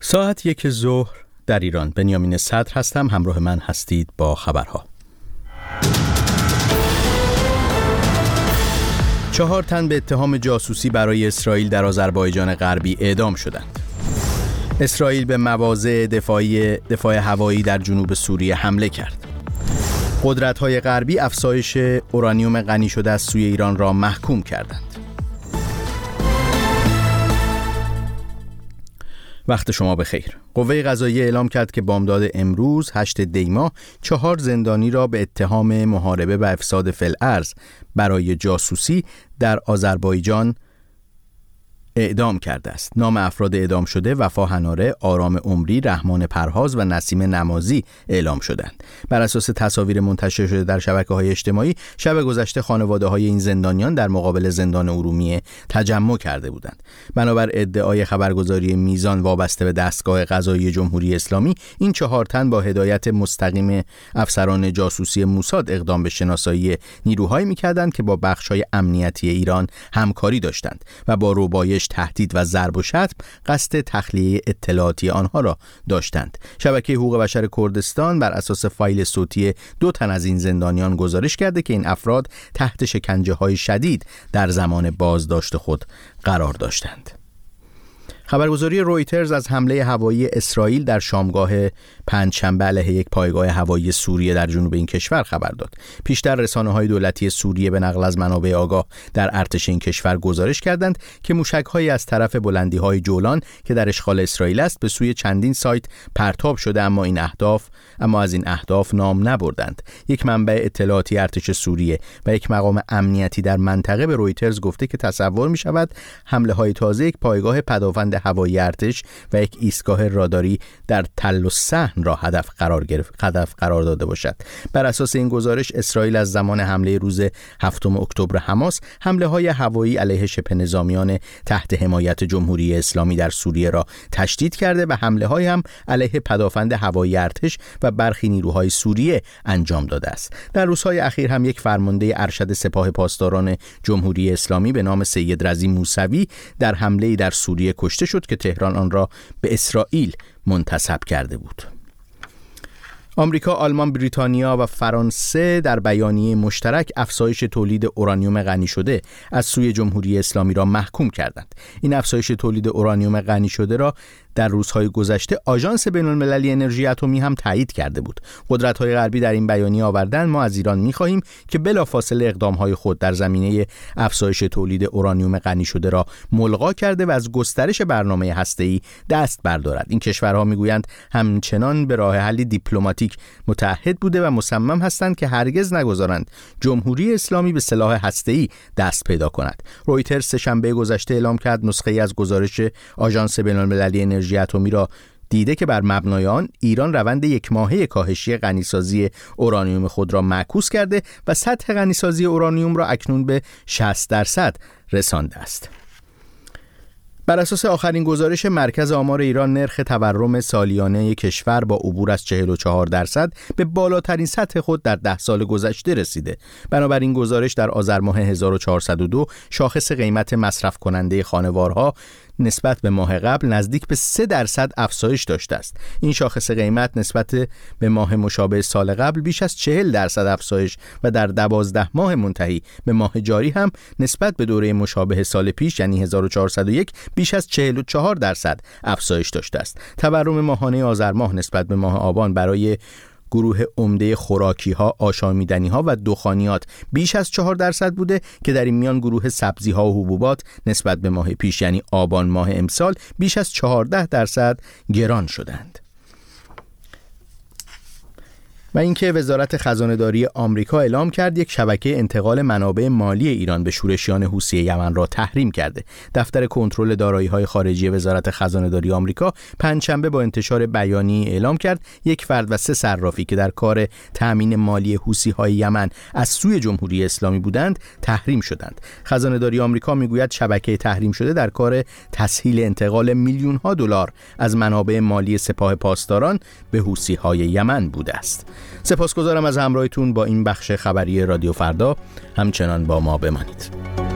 ساعت 1 ظهر در ایران. بنیامین صدر هستم، همراه من هستید با خبرها. 4 تن به اتهام جاسوسی برای اسرائیل در آذربایجان غربی اعدام شدند. اسرائیل به مواضع دفاع هوایی در جنوب سوریه حمله کرد. قدرت‌های غربی افزایش اورانیوم غنی شده از سوی ایران را محکوم کردند. وقت شما بخیر. قوه قضاییه اعلام کرد که بامداد امروز 8 دی ماه 4 زندانی را به اتهام محاربه و افساد فی‌الارض برای جاسوسی در آذربایجان اعدام کرده است. نام افراد اعدام شده وفا هناره، آرام عمری، رحمان پرهاز و نسیم نمازی اعلام شدند. بر اساس تصاویر منتشر شده در شبکه‌های اجتماعی، شب گذشته خانواده‌های این زندانیان در مقابل زندان ارومیه تجمع کرده بودند. بنابر ادعای خبرگزاری میزان وابسته به دستگاه قضایی جمهوری اسلامی، این 4 تن با هدایت مستقیم افسران جاسوسی موساد اقدام به شناسایی نیروهایی می‌کردند که با بخش‌های امنیتی ایران همکاری داشتند و با ربایش، تهدید و ضرب و شتم قصد تخلیه اطلاعاتی آنها را داشتند. شبکه حقوق بشر کردستان بر اساس فایل صوتی 2 تن از این زندانیان گزارش کرده که این افراد تحت شکنجه‌های شدید در زمان بازداشت خود قرار داشتند. خبرگزاری رویترز از حمله هوایی اسرائیل در شامگاه پنجشنبه علیه یک پایگاه هوایی سوریه در جنوب این کشور خبر داد. پیشتر رسانه‌های دولتی سوریه به نقل از منابع آگاه در ارتش این کشور گزارش کردند که موشک‌هایی از طرف بلندی‌های جولان که در اشغال اسرائیل است به سوی چندین سایت پرتاب شده، اما از این اهداف نام نبردند. یک منبع اطلاعاتی ارتش سوریه و یک مقام امنیتی در منطقه به رویترز گفته که تصور می‌شود حمله‌های تازه یک پایگاه پدافند هوایی ارتش و یک ایستگاه راداری در تل الصحن را هدف قرار داده باشد. بر اساس این گزارش، اسرائیل از زمان حمله روز 7 اکتبر حماس حمله‌های هوایی علیه شبه نظامیان تحت حمایت جمهوری اسلامی در سوریه را تشدید کرده و حمله‌های هم علیه پدافند هوایی ارتش و برخی نیروهای سوریه انجام داده است. در روزهای اخیر هم یک فرمانده ارشد سپاه پاسداران جمهوری اسلامی به نام سید رضی موسوی در حمله‌ای در سوریه کشته شد که تهران آن را به اسرائیل منتسب کرده بود. آمریکا، آلمان، بریتانیا و فرانسه در بیانیه مشترک افزایش تولید اورانیوم غنی شده از سوی جمهوری اسلامی را محکوم کردند. این افزایش تولید اورانیوم غنی شده را در روزهای گذشته آژانس بین‌المللی انرژی اتمی هم تایید کرده بود. قدرت‌های غربی در این بیانیه آوردند ما از ایران می‌خواهیم که بلافاصله اقدام‌های خود در زمینه افزایش تولید اورانیوم غنی شده را ملغا کرده و از گسترش برنامه هسته‌ای دست بردارد. این کشورها می‌گویند همچنان به راه حلی دیپلماتیک متعهد بوده و مصمم هستند که هرگز نگذارند جمهوری اسلامی به سلاح هسته‌ای دست پیدا کند. رویترز سه‌شنبه گذشته اعلام کرد نسخه‌ای از گزارش آژانس بین‌المللی انرژی اتمی را دیده که بر مبنای آن ایران روند 1 ماهه کاهشی غنیسازی اورانیوم خود را معکوس کرده و سطح غنیسازی اورانیوم را اکنون به 60% رسانده است. بر اساس آخرین گزارش مرکز آمار ایران، نرخ تورم سالیانه کشور با عبور از 44% به بالاترین سطح خود در 10 سال گذشته رسیده. بنابراین گزارش در آذر ماه 1402 شاخص قیمت مصرف کننده خانوارها نسبت به ماه قبل نزدیک به 3% افزایش داشته است. این شاخص قیمت نسبت به ماه مشابه سال قبل بیش از 40% افزایش و در 12 ماه منتهی به ماه جاری هم نسبت به دوره مشابه سال پیش یعنی 1401 بیش از 44% افزایش داشته است. تورم ماهانه آذر ماه نسبت به ماه آبان برای گروه عمده خوراکی‌ها، آشامیدنی‌ها و دخانیات بیش از 4% بوده که در این میان گروه سبزی‌ها و حبوبات نسبت به ماه پیش یعنی آبان ماه امسال بیش از 14% گران شدند. و اینکه وزارت خزانه‌داری آمریکا اعلام کرد یک شبکه انتقال منابع مالی ایران به شورشیان حوثی یمن را تحریم کرده. دفتر کنترل دارایی‌های خارجی وزارت خزانه‌داری آمریکا پنجشنبه با انتشار بیانیه اعلام کرد یک فرد و 3 صرافی که در کار تأمین مالی حوثی‌های یمن از سوی جمهوری اسلامی بودند تحریم شدند. خزانه‌داری آمریکا میگوید شبکه تحریم شده در کار تسهیل انتقال میلیون‌ها دلار از منابع مالی سپاه پاسداران به حوثی‌های یمن بوده است. سپاسگزارم از همراهیتون با این بخش خبری رادیو فردا. همچنان با ما بمانید.